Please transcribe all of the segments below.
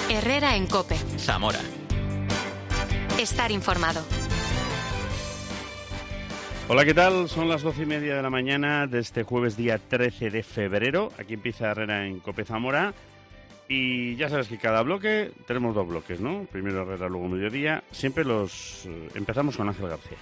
Herrera en COPE. Zamora. Estar informado. Hola, ¿qué tal? Son las 12:30 de la mañana de este jueves día 13 de febrero. Aquí empieza Herrera en COPE Zamora. Y ya sabes que cada bloque, tenemos dos bloques, ¿no? Primero Herrera, luego Mediodía. Siempre empezamos con Ángel García.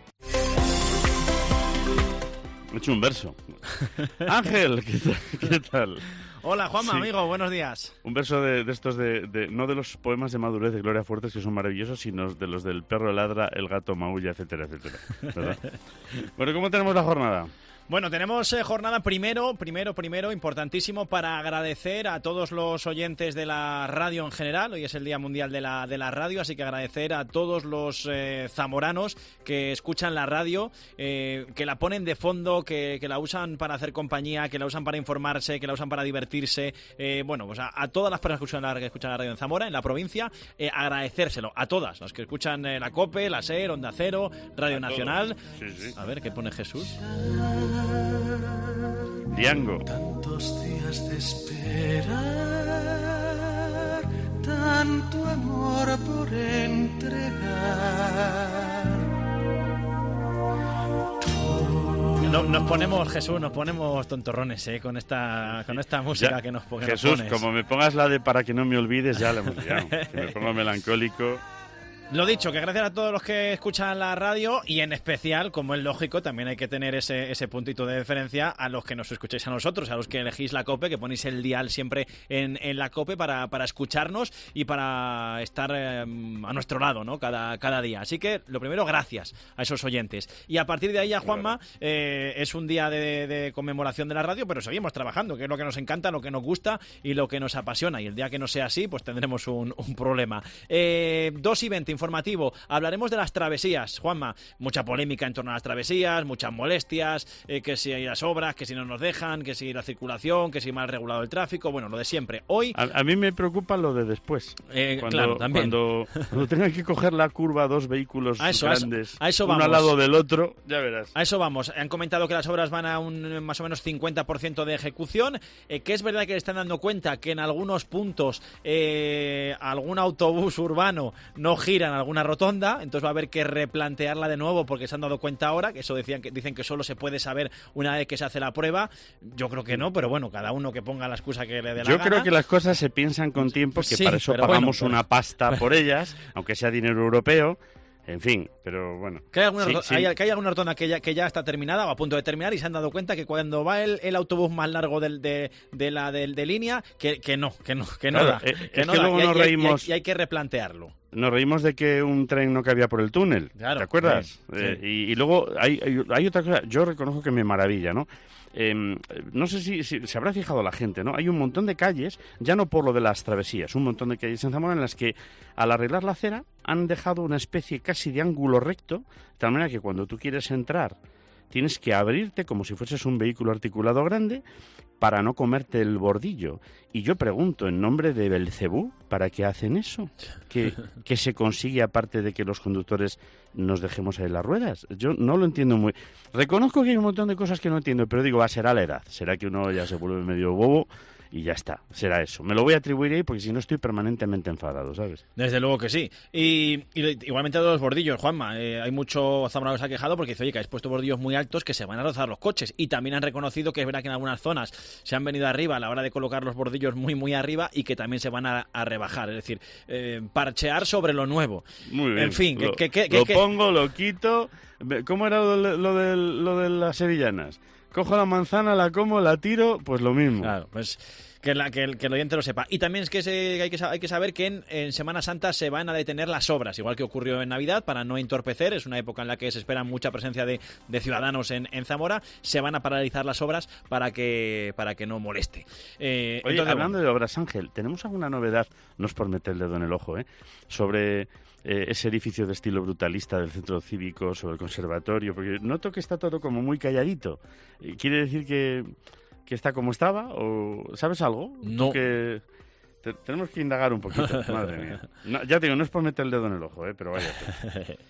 He hecho un verso. Ángel, ¿qué tal? Hola, Juanma, Sí. amigo, buenos días. Un verso de estos no de los poemas de madurez de Gloria Fuertes, que son maravillosos, sino de los del perro ladra, el gato maulla, etcétera, etcétera. ¿Verdad? Bueno, ¿cómo tenemos la jornada? Bueno, tenemos jornada primero, importantísimo, para agradecer a todos los oyentes de la radio en general. Hoy es el Día Mundial de la Radio, así que agradecer a todos los zamoranos que escuchan la radio, que la ponen de fondo, que la usan para hacer compañía, que la usan para informarse, que la usan para divertirse. Bueno, pues a todas las personas que escuchan la radio en Zamora, en la provincia, agradecérselo a todas, los que escuchan la COPE, la SER, Onda Cero, Radio Nacional. Sí. A ver, ¿qué pone Jesús? Diango. Tantos días de esperar, tanto amor por entregar. Nos ponemos, Jesús, nos ponemos tontorrones, con esta música Ya, que nos pones. Jesús, como me pongas la de para que no me olvides, ya la hemos liado. Si me pongo melancólico. Lo dicho, que gracias a todos los que escuchan la radio y en especial, como es lógico, también hay que tener ese puntito de deferencia a los que nos escucháis a nosotros, a los que elegís la COPE, que ponéis el dial siempre en la COPE para escucharnos y para estar a nuestro lado, ¿no? Cada día. Así que, lo primero, gracias a esos oyentes. Y a partir de ahí, Juanma, es un día de conmemoración de la radio, pero seguimos trabajando, que es lo que nos encanta, lo que nos gusta y lo que nos apasiona. Y el día que no sea así, pues tendremos un problema. 2:20, informativo. Hablaremos de las travesías, Juanma. Mucha polémica en torno a las travesías, muchas molestias, que si hay las obras, que si no nos dejan, que si la circulación, que si mal regulado el tráfico, bueno, lo de siempre. Hoy... A mí me preocupa lo de después. Claro, también. Cuando tengan que coger la curva dos vehículos grandes, a eso uno vamos. al lado del otro, ya verás. A eso vamos. Han comentado que las obras van a un más o menos 50% de ejecución, que es verdad que le están dando cuenta que en algunos puntos algún autobús urbano no gira en alguna rotonda, entonces va a haber que replantearla de nuevo porque se han dado cuenta ahora, que eso dicen que solo se puede saber una vez que se hace la prueba. Yo creo que no, pero bueno, cada uno que ponga la excusa que le dé la gana. Yo creo que las cosas se piensan con tiempo, que Sí, para eso pero pagamos bueno, una pasta por ellas, aunque sea dinero europeo. En fin, pero bueno. Que hay alguna, Sí. que hay alguna rotonda que ya está terminada o a punto de terminar y se han dado cuenta que cuando va el autobús más largo de línea, que no Claro, da. es que da. luego nos reímos. Y hay que replantearlo. Nos reímos de que un tren no cabía por el túnel, Claro, ¿te acuerdas? sí. Y luego hay otra cosa, yo reconozco que me maravilla, ¿no? No sé si se habrá fijado la gente, ¿no? Hay un montón de calles, ya no por lo de las travesías, un montón de calles en Zamora en las que al arreglar la acera han dejado una especie casi de ángulo recto, de tal manera que cuando tú quieres entrar tienes que abrirte como si fueses un vehículo articulado grande para no comerte el bordillo. Y yo pregunto, en nombre de Belcebú, ¿para qué hacen eso? ¿Qué se consigue aparte de que los conductores nos dejemos ahí las ruedas? Yo no lo entiendo muy... Reconozco que hay un montón de cosas que no entiendo, pero digo, será la edad. Será que uno ya se vuelve medio bobo y ya está. Será eso. Me lo voy a atribuir ahí porque si no estoy permanentemente enfadado, ¿sabes? Desde luego que sí. Y igualmente de los bordillos, Juanma. Hay mucho zamorano que se ha quejado porque dice, oye, que habéis puesto bordillos muy altos que se van a rozar los coches. Y también han reconocido que es verdad que en algunas zonas se han venido arriba a la hora de colocar los bordillos muy, muy arriba y que también se van a rebajar. Es decir, parchear sobre lo nuevo. Muy bien. En fin, lo pongo, lo quito. ¿Cómo era lo de las sevillanas? Cojo la manzana, la como, la tiro, pues lo mismo. Claro, pues que el oyente lo sepa. Y también es que hay que saber que en Semana Santa se van a detener las obras, igual que ocurrió en Navidad, para no entorpecer. Es una época en la que se espera mucha presencia de ciudadanos en Zamora. Se van a paralizar las obras para que no moleste. Oye, entonces, hablando de obras, Ángel, ¿tenemos alguna novedad? No es por meter el dedo en el ojo, sobre ese edificio de estilo brutalista del centro cívico, sobre el conservatorio, porque noto que está todo como muy calladito. ¿Quiere decir que está como estaba? ¿O sabes algo? No. Que tenemos que indagar un poquito, madre mía. No, ya te digo, no es por meter el dedo en el ojo, pero vaya.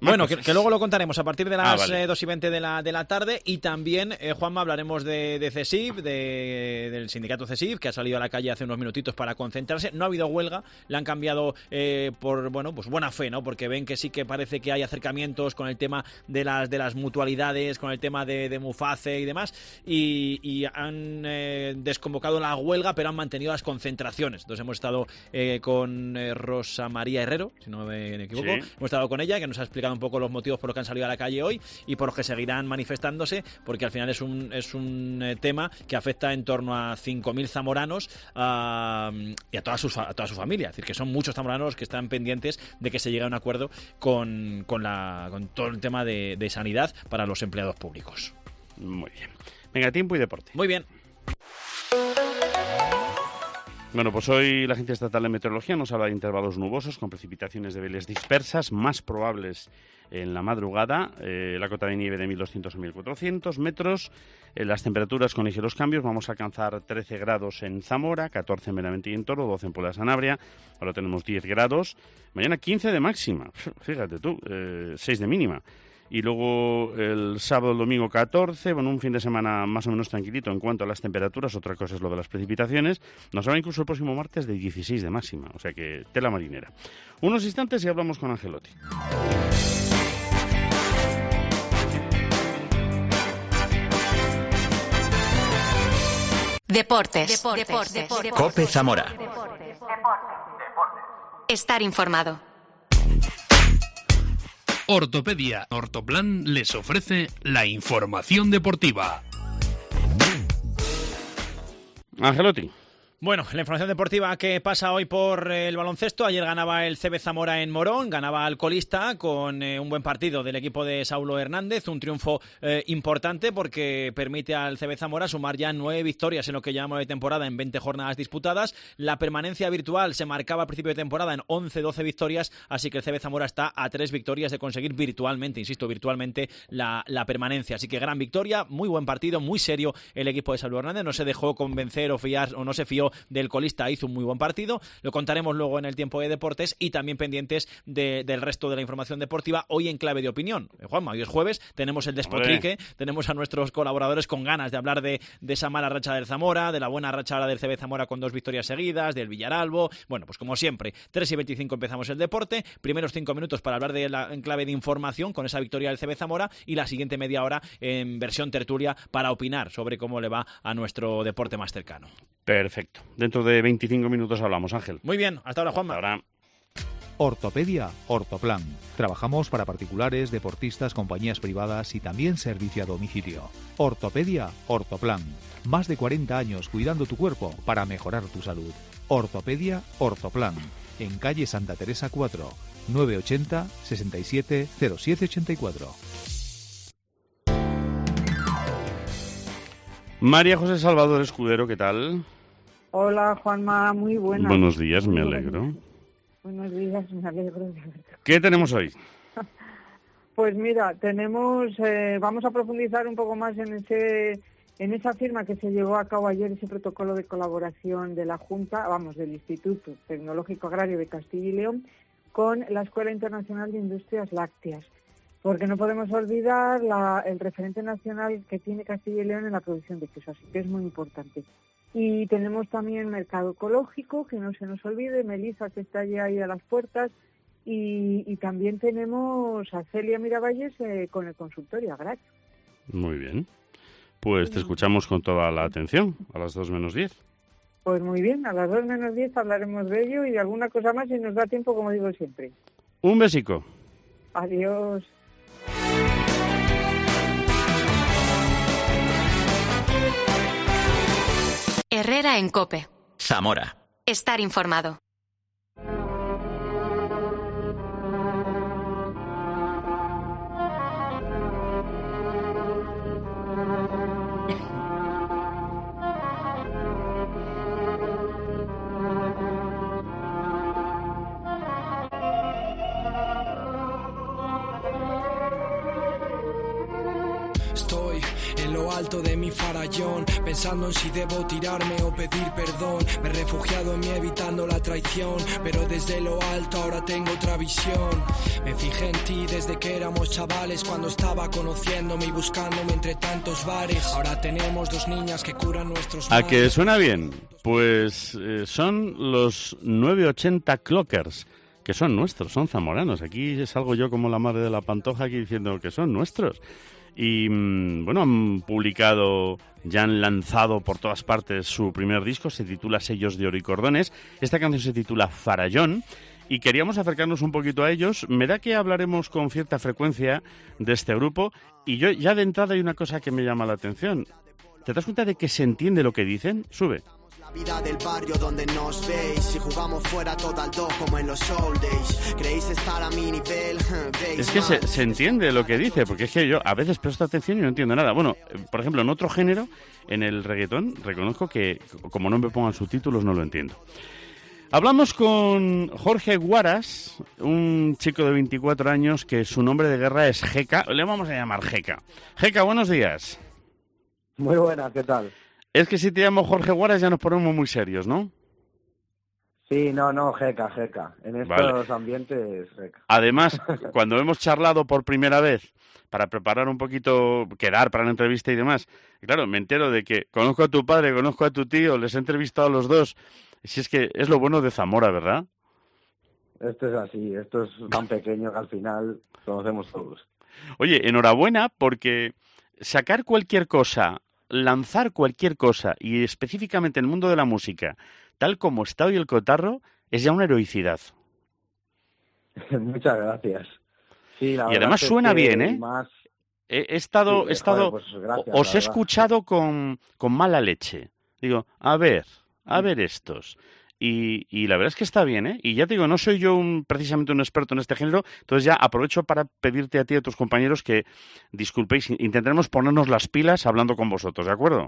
Bueno, que luego lo contaremos a partir de las vale. 2:20 de la tarde. Y también, Juanma, hablaremos de CESIF, del sindicato CESIF, que ha salido a la calle hace unos minutitos para concentrarse. No ha habido huelga, la han cambiado por pues buena fe, ¿no? Porque ven que sí que parece que hay acercamientos con el tema de las mutualidades, con el tema de Muface y demás, y han desconvocado la huelga, pero han mantenido las concentraciones. Entonces hemos estado con Rosa María Herrero, si no me equivoco. Sí. Hemos estado con ella, que nos ha explicado un poco los motivos por los que han salido a la calle hoy y por los que seguirán manifestándose, porque al final es un tema que afecta en torno a 5.000 zamoranos y a toda su familia. Es decir, que son muchos zamoranos que están pendientes de que se llegue a un acuerdo con todo el tema de sanidad para los empleados públicos. Muy bien. Venga, tiempo y deporte. Muy bien. Bueno, pues hoy la Agencia Estatal de Meteorología nos habla de intervalos nubosos con precipitaciones débiles dispersas, más probables en la madrugada, la cota de nieve de 1.200 a 1.400 metros, las temperaturas con ligeros cambios, vamos a alcanzar 13 grados en Zamora, 14 en Benavente y en Toro, 12 en Puebla de Sanabria, ahora tenemos 10 grados, mañana 15 de máxima, fíjate tú, 6 de mínima. Y luego el sábado, el domingo 14, bueno, un fin de semana más o menos tranquilito en cuanto a las temperaturas, otra cosa es lo de las precipitaciones. Nos habla incluso el próximo martes de 16 de máxima, o sea que tela marinera. Unos instantes y hablamos con Angelotti. Deportes. COPE Zamora. Estar informado. Ortopedia Ortoplan les ofrece la información deportiva. Angelotti. Bueno, la información deportiva que pasa hoy por el baloncesto. Ayer ganaba el CB Zamora en Morón, ganaba al colista con un buen partido del equipo de Saulo Hernández, un triunfo importante porque permite al CB Zamora sumar ya 9 victorias en lo que llevamos de temporada en 20 jornadas disputadas. La permanencia virtual se marcaba a principio de temporada en 11-12 victorias, así que el CB Zamora está a 3 victorias de conseguir virtualmente, insisto, virtualmente la permanencia. Así que gran victoria, muy buen partido, muy serio el equipo de Saulo Hernández, no se dejó convencer o fiar o no se fió del colista, hizo un muy buen partido. Lo contaremos luego en el tiempo de deportes y también pendientes del resto de la información deportiva hoy en clave de opinión. Juanma, hoy es jueves, tenemos el despotrique, tenemos a nuestros colaboradores con ganas de hablar de esa mala racha del Zamora, de la buena racha ahora del CB Zamora con 2 victorias seguidas, del Villaralbo. Bueno, pues como siempre, 3:25 empezamos el deporte, primeros 5 minutos para hablar en clave de información con esa victoria del CB Zamora y la siguiente media hora en versión tertulia para opinar sobre cómo le va a nuestro deporte más cercano. Perfecto. Dentro de 25 minutos hablamos, Ángel. Muy bien, hasta ahora, Juanma. Hasta ahora. Ortopedia Ortoplan. Trabajamos para particulares, deportistas, compañías privadas y también servicio a domicilio. Ortopedia Ortoplan. Más de 40 años cuidando tu cuerpo para mejorar tu salud. Ortopedia Ortoplan. En calle Santa Teresa 4, 980 67 0784. María José Salvador Escudero, ¿qué tal? Hola, Juanma, muy buenas. Buenos días, me alegro. Buenos días, me alegro. ¿Qué tenemos hoy? Pues mira, vamos a profundizar un poco más en esa firma que se llevó a cabo ayer, ese protocolo de colaboración de la Junta, del Instituto Tecnológico Agrario de Castilla y León, con la Escuela Internacional de Industrias Lácteas. Porque no podemos olvidar el referente nacional que tiene Castilla y León en la producción de queso, así que es muy importante. Y tenemos también mercado ecológico, que no se nos olvide, Melissa, que está ya ahí a las puertas, y también tenemos a Celia Miravalles con el consultorio agrario. Muy bien. Pues te escuchamos con toda la atención, a las 2 menos 10. Pues muy bien, a las 2 menos 10 hablaremos de ello y de alguna cosa más si nos da tiempo, como digo siempre. Un besico. Adiós. Herrera en COPE. Zamora. Estar informado. Estoy en lo alto de mi farallón, pensando en si debo tirarme o pedir perdón. Me he refugiado en mí evitando la traición, pero desde lo alto ahora tengo otra visión. Me fijé en ti desde que éramos chavales, cuando estaba conociéndome y buscándome entre tantos bares. Ahora tenemos 2 niñas que curan nuestros ¿A males. que suena bien? Pues son los 980 Clockers, que son nuestros, son zamoranos. Aquí salgo yo como la madre de la Pantoja aquí diciendo que son nuestros. Y bueno, han publicado, ya han lanzado por todas partes su primer disco, se titula Sellos de Oro y Cordones. Esta canción se titula Farallón. Y queríamos acercarnos un poquito a ellos. Me da que hablaremos con cierta frecuencia de este grupo. Y yo ya de entrada hay una cosa que me llama la atención. ¿Te das cuenta de que se entiende lo que dicen? Sube. La vida del barrio donde nos veis, si jugamos fuera total 2 como en los old days, creéis estar a mi nivel, es que se entiende lo que dice, porque es que yo a veces presto atención y no entiendo nada. Bueno, por ejemplo, en otro género, en el reggaetón, reconozco que como no me pongan subtítulos no lo entiendo. Hablamos con Jorge Guaras, un chico de 24 años que su nombre de guerra es Jeca, le vamos a llamar Jeca. Jeca, buenos días. Muy buenas, ¿qué tal? Es que si te llamo Jorge Guaras ya nos ponemos muy serios, ¿no? Sí, no, Jeca. En estos ambientes, Jeca. Además, cuando hemos charlado por primera vez para preparar un poquito, quedar para la entrevista y demás, y claro, me entero de que conozco a tu padre, conozco a tu tío, les he entrevistado a los dos. Si es que es lo bueno de Zamora, ¿verdad? Esto es así, esto es tan pequeño que al final conocemos todos. Oye, enhorabuena porque sacar cualquier cosa, lanzar cualquier cosa, y específicamente en el mundo de la música, tal como está hoy el cotarro, es ya una heroicidad. Muchas gracias. Sí, la y además suena bien, ¿eh? Más... He estado, joder, pues gracias, os he escuchado con mala leche. Digo, a ver estos. Y la verdad es que está bien, ¿eh? Y ya te digo, no soy yo precisamente un experto en este género, entonces ya aprovecho para pedirte a ti y a tus compañeros que, disculpéis, intentaremos ponernos las pilas hablando con vosotros, ¿de acuerdo?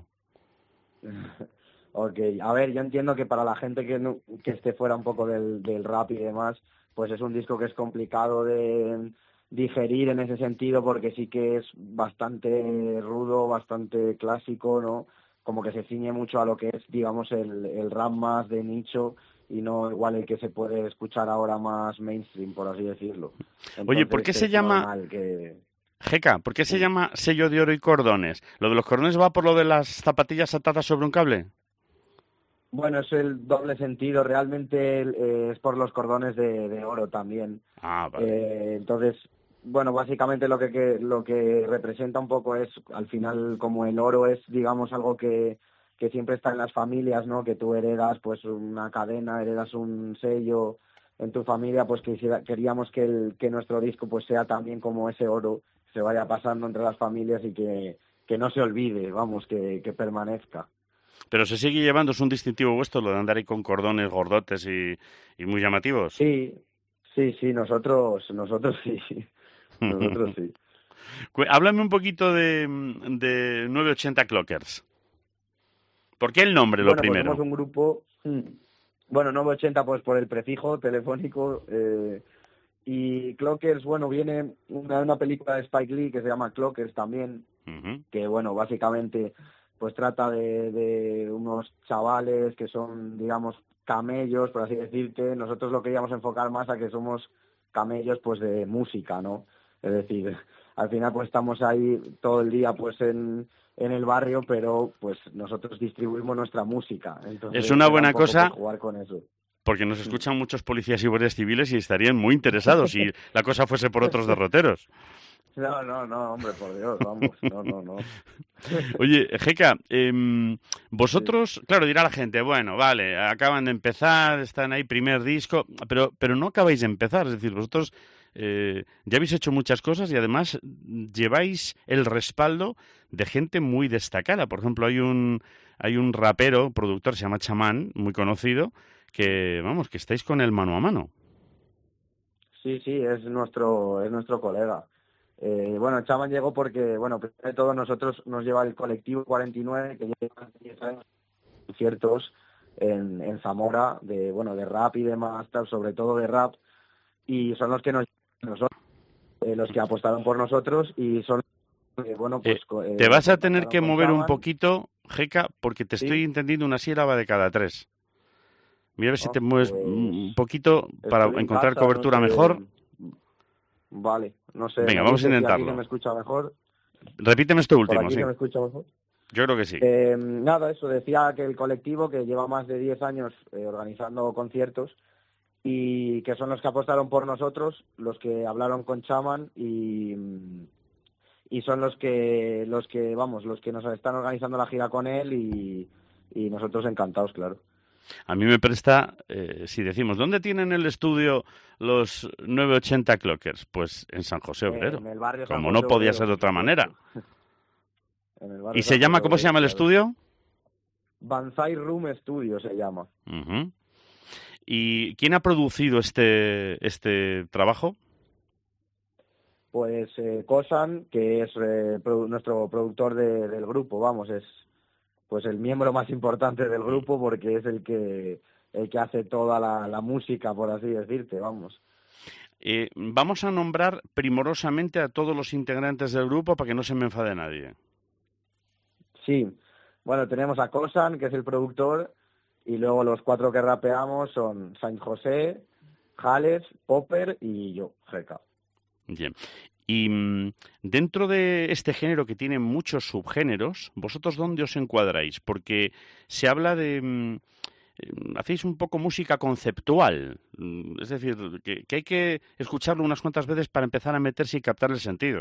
Ok, a ver, yo entiendo que para la gente que esté fuera un poco del rap y demás, pues es un disco que es complicado de digerir en ese sentido, porque sí que es bastante rudo, bastante clásico, ¿no? Como que se ciñe mucho a lo que es, digamos, el rap más de nicho y no igual el que se puede escuchar ahora más mainstream, por así decirlo. Entonces, oye, ¿por qué se llama... Jeca, ¿por qué se llama Sello de Oro y Cordones? ¿Lo de los cordones va por lo de las zapatillas atadas sobre un cable? Bueno, es el doble sentido, realmente es por los cordones de oro también. Ah, vale. Entonces, bueno, básicamente lo que representa un poco es, al final, como el oro es, digamos, algo que siempre está en las familias, ¿no? Que tú heredas, pues, una cadena, heredas un sello en tu familia, pues queríamos que nuestro disco, pues, sea también como ese oro, se vaya pasando entre las familias y que no se olvide, vamos, que permanezca. Pero se sigue llevando, es un distintivo vuestro lo de andar ahí con cordones gordotes y muy llamativos. Sí, nosotros sí. Nosotros sí. Háblame un poquito de 980 Clockers. ¿Por qué el nombre, lo primero? Pues somos un grupo... Bueno, 980 pues por el prefijo telefónico y Clockers, bueno, viene una película de Spike Lee que se llama Clockers también, que bueno, básicamente pues trata de unos chavales que son, digamos, camellos, por así decirte. Nosotros lo queríamos enfocar más a que somos camellos pues de música, ¿no? Es decir, al final pues estamos ahí todo el día pues en el barrio, pero pues nosotros distribuimos nuestra música. Entonces, es una buena cosa jugar con eso. Porque nos escuchan muchos policías y guardias civiles y estarían muy interesados si la cosa fuese por otros derroteros. No, hombre, por Dios, vamos, no. Oye, Jeca, vosotros, claro, dirá la gente, bueno, vale, acaban de empezar, están ahí, primer disco, pero no acabáis de empezar, es decir, vosotros ya habéis hecho muchas cosas y además lleváis el respaldo de gente muy destacada. Por ejemplo, hay un rapero, productor, se llama Chamán, muy conocido, que, vamos, que estáis con él mano a mano. Sí, es nuestro colega. Bueno, Chaman llegó porque, bueno, primero de todo nosotros nos lleva el colectivo 49, que lleva 10 años conciertos en Zamora, de rap y demás, sobre todo de rap, y son los que los que apostaron por nosotros y son bueno, pues... te vas a tener que mover un Chaman. poquito, Jeca, porque te estoy entendiendo una sílaba de cada 3. Mira a ver si te mueves un poquito para Estoy en encontrar casa, cobertura no sé. mejor. Vale, no sé. Venga, no vamos sé a si intentarlo. aquí se me escucha mejor. Repíteme esto ¿Por último, aquí sí. se me escucha mejor? Yo creo que sí. Nada, eso, decía que el colectivo, que lleva más de 10 años organizando conciertos, y que son los que apostaron por nosotros, los que hablaron con Chaman, y son los que nos están organizando la gira con él, y nosotros encantados, claro. A mí me presta, si decimos, ¿dónde tienen el estudio los 980 Clockers? Pues en San José Obrero. En el barrio San Como José no podía Obrero, ser de otra manera. En el barrio ¿Y se San llama, José cómo se llama el Obrero, estudio? Banzai Room Studio se llama. Ujú. ¿Y quién ha producido este trabajo? Pues Kosan, que es nuestro productor del grupo, vamos, es pues el miembro más importante del grupo, porque es el que hace toda la música, por así decirte, vamos. Vamos a nombrar primorosamente a todos los integrantes del grupo para que no se me enfade nadie. Sí, bueno, tenemos a Kosan, que es el productor, y luego los 4 que rapeamos son Saint José, Jales, Popper y yo, Jeca. Bien. Y dentro de este género que tiene muchos subgéneros, ¿vosotros dónde os encuadráis? Porque se habla de... hacéis un poco música conceptual, es decir, que hay que escucharlo unas cuantas veces para empezar a meterse y captar el sentido.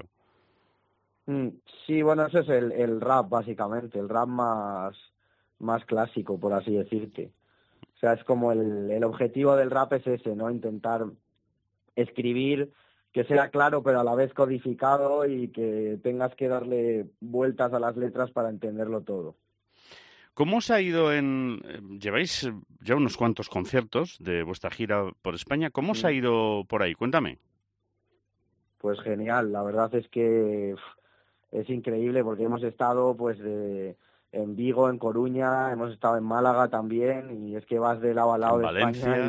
Sí, bueno, ese es el rap, básicamente, el rap más clásico, por así decirte. O sea, es como el objetivo del rap es ese, ¿no? Intentar escribir que sea claro, pero a la vez codificado, y que tengas que darle vueltas a las letras para entenderlo todo. ¿Cómo os ha ido lleváis ya unos cuantos conciertos de vuestra gira por España? ¿Cómo os ha ido por ahí? Cuéntame. Pues genial, la verdad es que es increíble, porque hemos estado pues en Vigo, en Coruña, hemos estado en Málaga también, y es que vas de lado a lado de España,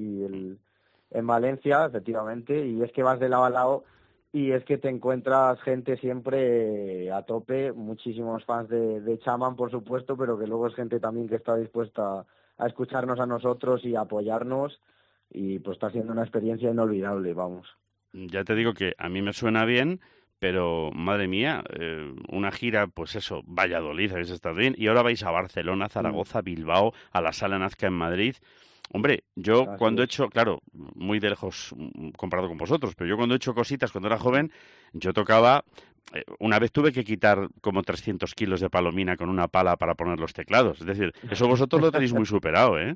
en Valencia, efectivamente, y es que vas de lado a lado, y es que te encuentras gente siempre a tope, muchísimos fans de Chaman, por supuesto, pero que luego es gente también que está dispuesta a escucharnos a nosotros y a apoyarnos, y pues está siendo una experiencia inolvidable, vamos. Ya te digo que a mí me suena bien, pero madre mía, una gira, pues eso, Valladolid, habéis estado bien, y ahora vais a Barcelona, Zaragoza, Bilbao, a la Sala Nazca en Madrid. Hombre, yo cuando he hecho, claro, muy de lejos comparado con vosotros, pero yo cuando he hecho cositas cuando era joven, yo tocaba, una vez tuve que quitar como 300 kilos de palomina con una pala para poner los teclados. Es decir, eso vosotros lo tenéis muy superado, ¿eh?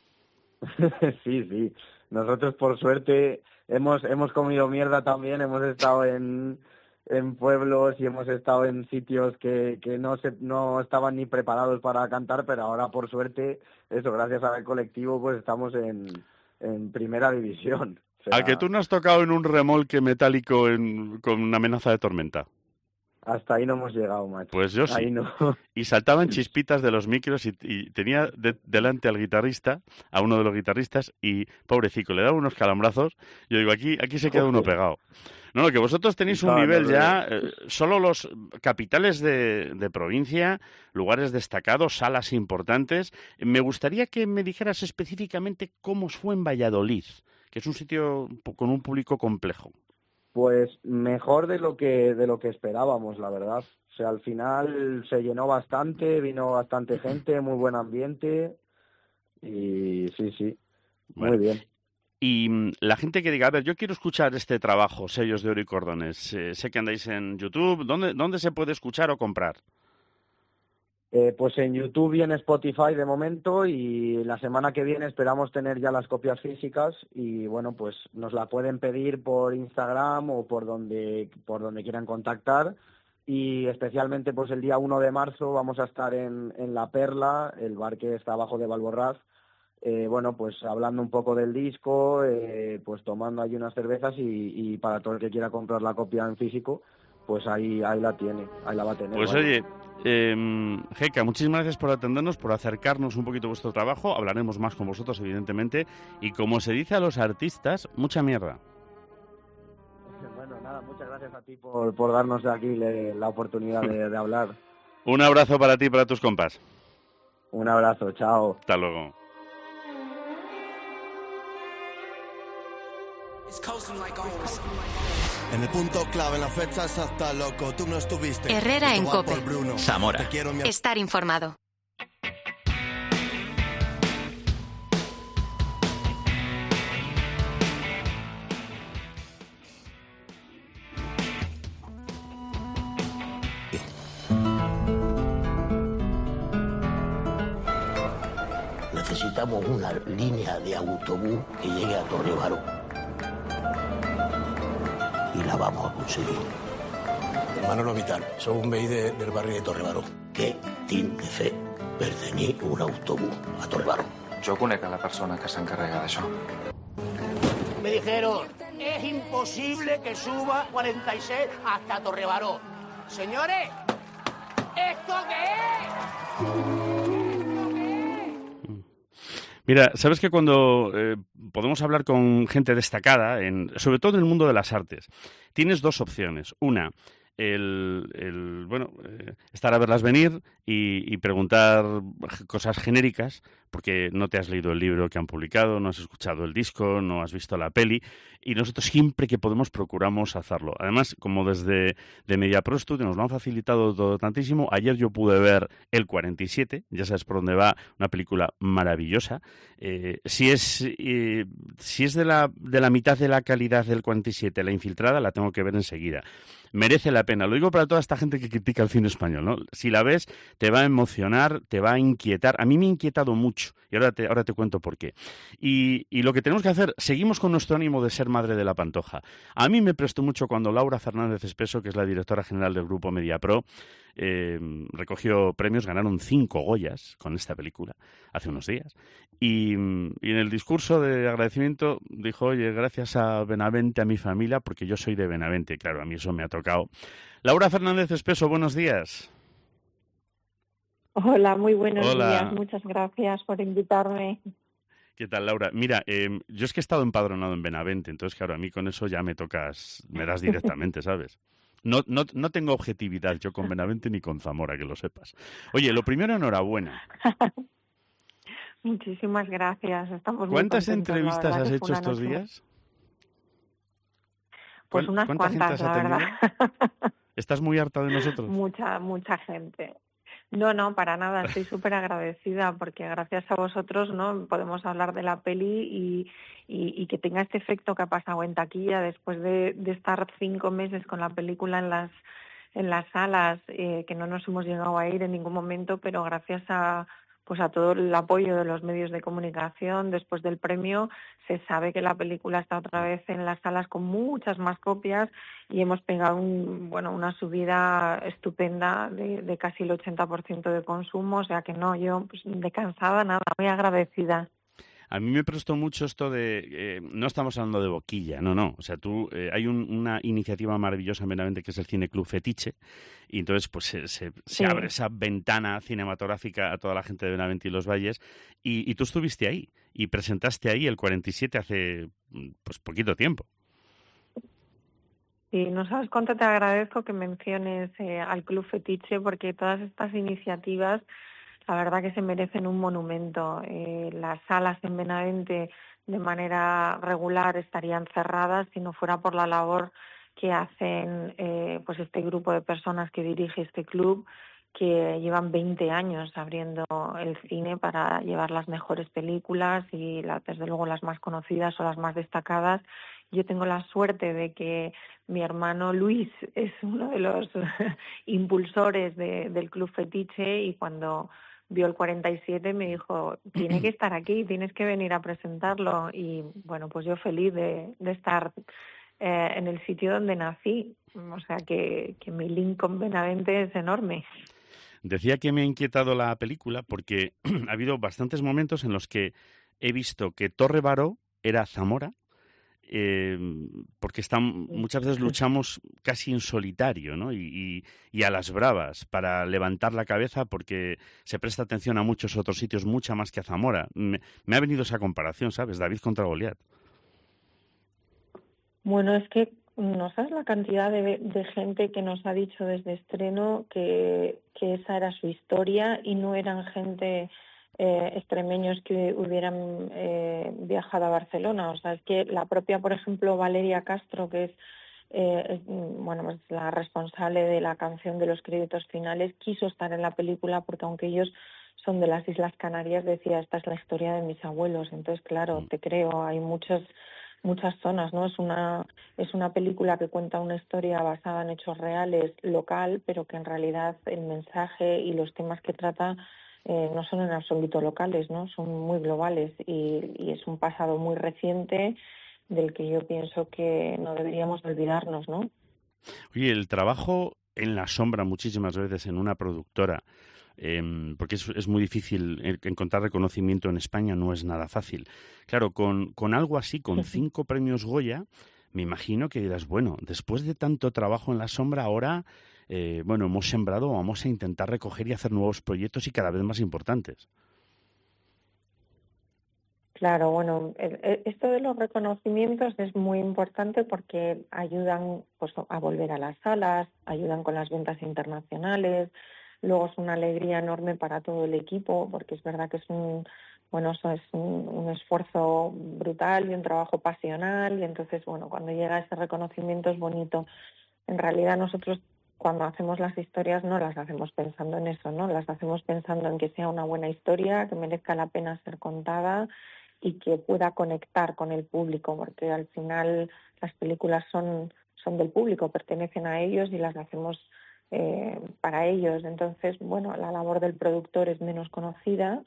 Sí. Nosotros, por suerte, hemos comido mierda también, hemos estado en pueblos y hemos estado en sitios que no estaban ni preparados para cantar, pero ahora, por suerte, eso, gracias al colectivo, pues estamos en primera división. O sea, ¿A que tú no has tocado en un remolque metálico con una amenaza de tormenta? Hasta ahí no hemos llegado, macho. Pues yo sí. Ahí no. Y saltaban chispitas de los micros y tenía delante al guitarrista, a uno de los guitarristas, y pobrecito, le daba unos calambrazos. Yo digo, aquí se queda uno pegado. No, que vosotros tenéis un nivel ya, solo los capitales de provincia, lugares destacados, salas importantes. Me gustaría que me dijeras específicamente cómo os fue en Valladolid, que es un sitio con un público complejo. Pues mejor de lo que esperábamos, la verdad. O sea, al final se llenó bastante, vino bastante gente, muy buen ambiente, y sí, bueno, muy bien. Y la gente que diga, a ver, yo quiero escuchar este trabajo, Sellos de Oro y Cordones, sé que andáis en YouTube, ¿dónde se puede escuchar o comprar? Pues en YouTube y en Spotify de momento, y la semana que viene esperamos tener ya las copias físicas, y bueno, pues nos la pueden pedir por Instagram o por donde quieran contactar, y especialmente pues el día 1 de marzo vamos a estar en La Perla, el bar que está abajo de Valborraz, bueno, pues hablando un poco del disco, pues tomando ahí unas cervezas, y para todo el que quiera comprar la copia en físico, pues ahí la tiene, ahí la va a tener. Pues ¿vale? Oye, Jeca, muchísimas gracias por atendernos, por acercarnos un poquito a vuestro trabajo. Hablaremos más con vosotros, evidentemente. Y como se dice a los artistas, mucha mierda. Bueno, nada, muchas Muchas gracias a ti por darnos aquí la oportunidad de hablar. Un abrazo para ti y para tus compas. Un abrazo, chao. Hasta luego. En el punto clave, en la fecha exacta, loco, tú no estuviste. Herrera en COPE. Zamora. Estar informado. Necesitamos una línea de autobús que llegue a Torrebaró. Y la vamos a conseguir. Manolo Vital, soy un veí del barrio de Torrebaró. Que tinc de fer per tenir un autobús a Torrebaró. Jo conec a la persona que s'encarrega d'això. Me dijeron, es imposible que suba 46 hasta Torrebaró. Señores, ¿esto qué es? Mira, sabes que cuando podemos hablar con gente destacada, sobre todo en el mundo de las artes, tienes dos opciones. Una, estar a verlas venir y preguntar cosas genéricas, porque no te has leído el libro que han publicado, no has escuchado el disco, no has visto la peli, y nosotros siempre que podemos procuramos hacerlo. Además, como desde de MediaPro Studio nos lo han facilitado todo tantísimo, ayer yo pude ver El 47, ya sabes por dónde va, una película maravillosa. Si es de la mitad de la calidad del 47, La Infiltrada, la tengo que ver enseguida. Merece la pena. Lo digo para toda esta gente que critica el cine español, ¿no? Si la ves, te va a emocionar, te va a inquietar. A mí me ha inquietado mucho y ahora te cuento por qué. Y lo que tenemos que hacer, seguimos con nuestro ánimo de ser madre de la Pantoja. A mí me prestó mucho cuando Laura Fernández Espeso, que es la directora general del grupo MediaPro, recogió premios, ganaron 5 Goyas con esta película hace unos días. Y en el discurso de agradecimiento dijo, oye, gracias a Benavente, a mi familia, porque yo soy de Benavente. Claro, a mí eso me ha tocado. Laura Fernández Espeso, buenos días. Hola, muy buenos Hola. días. Muchas gracias por invitarme. ¿Qué tal, Laura? Mira, yo es que he estado empadronado en Benavente, entonces, claro, a mí con eso ya me das directamente, ¿sabes? No tengo objetividad yo con Benavente ni con Zamora, que lo sepas. Oye, lo primero, enhorabuena. Muchísimas gracias. Estamos ¿Cuántas muy contentos, entrevistas la verdad has que hecho fue una estos noche. días? Pues unas ¿Cuánta gente cuantas, has la atendido? verdad. ¿Estás muy harta de nosotros? Mucha gente. No, para nada. Estoy súper agradecida porque gracias a vosotros, ¿no? Podemos hablar de la peli y que tenga este efecto que ha pasado en taquilla después de estar 5 meses con la película en las salas, que no nos hemos llegado a ir en ningún momento, pero gracias a todo el apoyo de los medios de comunicación después del premio, se sabe que la película está otra vez en las salas con muchas más copias y hemos pegado una subida estupenda de casi el 80% de consumo, o sea que no, yo pues, de cansada nada, muy agradecida. A mí me prestó mucho esto de... no estamos hablando de boquilla, no. O sea, hay una iniciativa maravillosa en Benavente que es el Cine Club Fetiche y entonces pues se abre esa ventana cinematográfica a toda la gente de Benavente y los Valles y tú estuviste ahí y presentaste ahí el 47 hace pues poquito tiempo. Sí, no sabes cuánto te agradezco que menciones al Club Fetiche porque todas estas iniciativas la verdad que se merecen un monumento. Las salas en Benavente de manera regular estarían cerradas si no fuera por la labor que hacen pues este grupo de personas que dirige este club, que llevan 20 años abriendo el cine para llevar las mejores películas y desde luego las más conocidas o las más destacadas. Yo tengo la suerte de que mi hermano Luis es uno de los impulsores del Club Fetiche y cuando vio el 47 me dijo, tiene que estar aquí, tienes que venir a presentarlo. Y bueno, pues yo feliz de estar en el sitio donde nací. O sea que mi link con Benavente es enorme. Decía que me ha inquietado la película porque ha habido bastantes momentos en los que he visto que Torre Baró era Zamora, porque muchas veces luchamos casi en solitario, ¿no? Y a las bravas para levantar la cabeza porque se presta atención a muchos otros sitios, mucha más que a Zamora. Me ha venido esa comparación, ¿sabes? David contra Goliat. Bueno, es que no sabes la cantidad de gente que nos ha dicho desde estreno que esa era su historia y no eran gente extremeños que hubieran viajado a Barcelona. O sea, es que la propia, por ejemplo, Valeria Castro, que es la responsable de la canción de los créditos finales, quiso estar en la película porque aunque ellos son de las Islas Canarias, decía, esta es la historia de mis abuelos. Entonces, claro, te creo, hay muchas zonas, ¿no? Es una película que cuenta una historia basada en hechos reales, local, pero que en realidad el mensaje y los temas que trata no son en absoluto locales, ¿no? Son muy globales y es un pasado muy reciente del que yo pienso que no deberíamos olvidarnos, ¿no? Oye, el trabajo en la sombra muchísimas veces en una productora, porque es muy difícil encontrar reconocimiento en España, no es nada fácil. Claro, con algo así, con 5 premios Goya, me imagino que dirás, bueno, después de tanto trabajo en la sombra, ahora, hemos sembrado, vamos a intentar recoger y hacer nuevos proyectos y cada vez más importantes. Claro, bueno, esto de los reconocimientos es muy importante porque ayudan pues a volver a las salas, ayudan con las ventas internacionales. Luego es una alegría enorme para todo el equipo porque es verdad que es un esfuerzo brutal y un trabajo pasional y entonces, cuando llega ese reconocimiento es bonito. En realidad nosotros cuando hacemos las historias no las hacemos pensando en eso, ¿no? Las hacemos pensando en que sea una buena historia, que merezca la pena ser contada y que pueda conectar con el público, porque al final las películas son del público, pertenecen a ellos y las hacemos para ellos. Entonces, la labor del productor es menos conocida,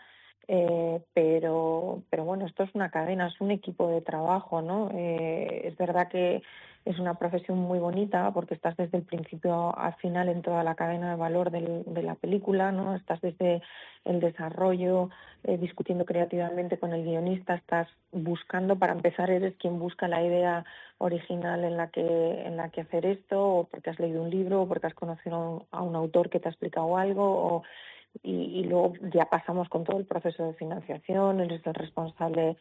pero esto es una cadena, es un equipo de trabajo, ¿no? Es verdad que es una profesión muy bonita porque estás desde el principio al final en toda la cadena de valor de la película, ¿no? Estás desde el desarrollo, discutiendo creativamente con el guionista, estás buscando, para empezar, eres quien busca la idea original en la que hacer esto, o porque has leído un libro, o porque has conocido a un autor que te ha explicado algo, y luego ya pasamos con todo el proceso de financiación, eres el responsable,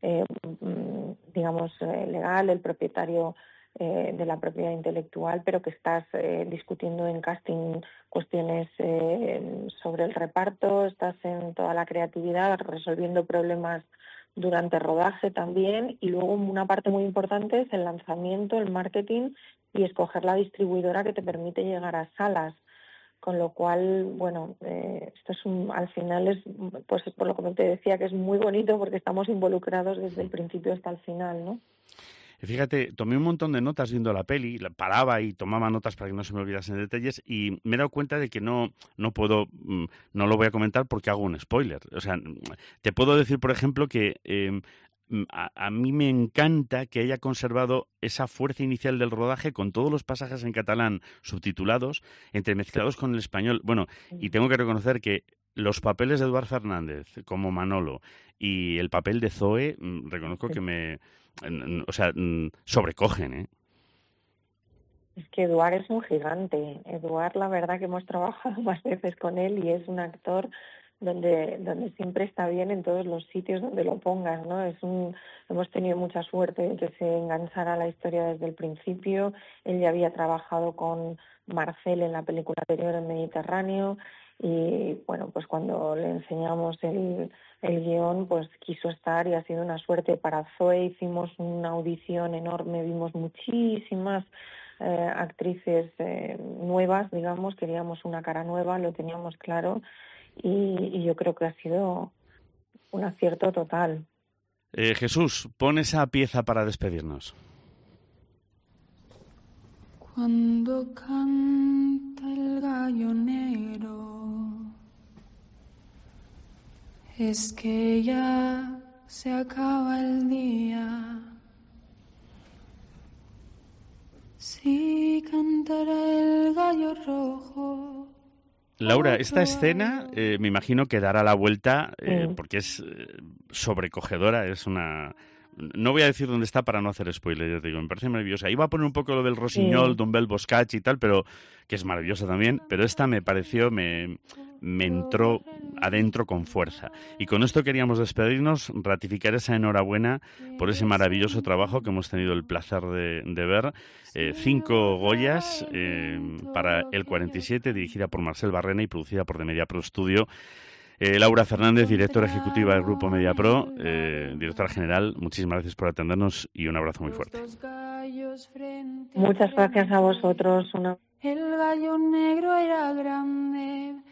legal, el propietario de la propiedad intelectual, pero que estás discutiendo en casting cuestiones sobre el reparto, estás en toda la creatividad, resolviendo problemas durante el rodaje también, y luego una parte muy importante es el lanzamiento, el marketing y escoger la distribuidora que te permite llegar a salas. Con lo cual, esto al final es, pues por lo que te decía, que es muy bonito porque estamos involucrados desde el principio hasta el final, ¿no? Fíjate, tomé un montón de notas viendo la peli, paraba y tomaba notas para que no se me olvidasen detalles y me he dado cuenta de que no puedo, no lo voy a comentar porque hago un spoiler. O sea, te puedo decir, por ejemplo, que a mí me encanta que haya conservado esa fuerza inicial del rodaje con todos los pasajes en catalán subtitulados, entremezclados con el español. Bueno, y tengo que reconocer que los papeles de Eduard Fernández como Manolo y el papel de Zoe, reconozco que me sobrecogen, ¿eh? Es que Eduard es un gigante. Eduard, la verdad que hemos trabajado más veces con él y es un actor donde siempre está bien en todos los sitios donde lo pongas, ¿no? Hemos tenido mucha suerte de que se enganchara la historia desde el principio. Él ya había trabajado con Marcel en la película anterior en Mediterráneo y pues cuando le enseñamos el guión, pues quiso estar y ha sido una suerte. Para Zoe hicimos una audición enorme, vimos muchísimas actrices nuevas, digamos, queríamos una cara nueva, lo teníamos claro. Y yo creo que ha sido un acierto total. Jesús, pon esa pieza para despedirnos. Cuando canta el gallo negro, es que ya se acaba el día. Si cantara el gallo rojo. Laura, esta escena me imagino que dará la vuelta porque es sobrecogedora, es una... No voy a decir dónde está para no hacer spoiler, ya te digo, me parece maravillosa. Iba a poner un poco lo del Rossinyol, Don Bel Boscach y tal, pero que es maravillosa también, pero esta me pareció, me me entró adentro con fuerza. Y con esto queríamos despedirnos, ratificar esa enhorabuena por ese maravilloso trabajo que hemos tenido el placer de ver. 5 Goyas para el 47, dirigida por Marcel Barrena y producida por The Media Pro Studio. Laura Fernández, directora ejecutiva del Grupo Mediapro, directora general, muchísimas gracias por atendernos y un abrazo muy fuerte. Muchas gracias a vosotros. El gallo negro era grande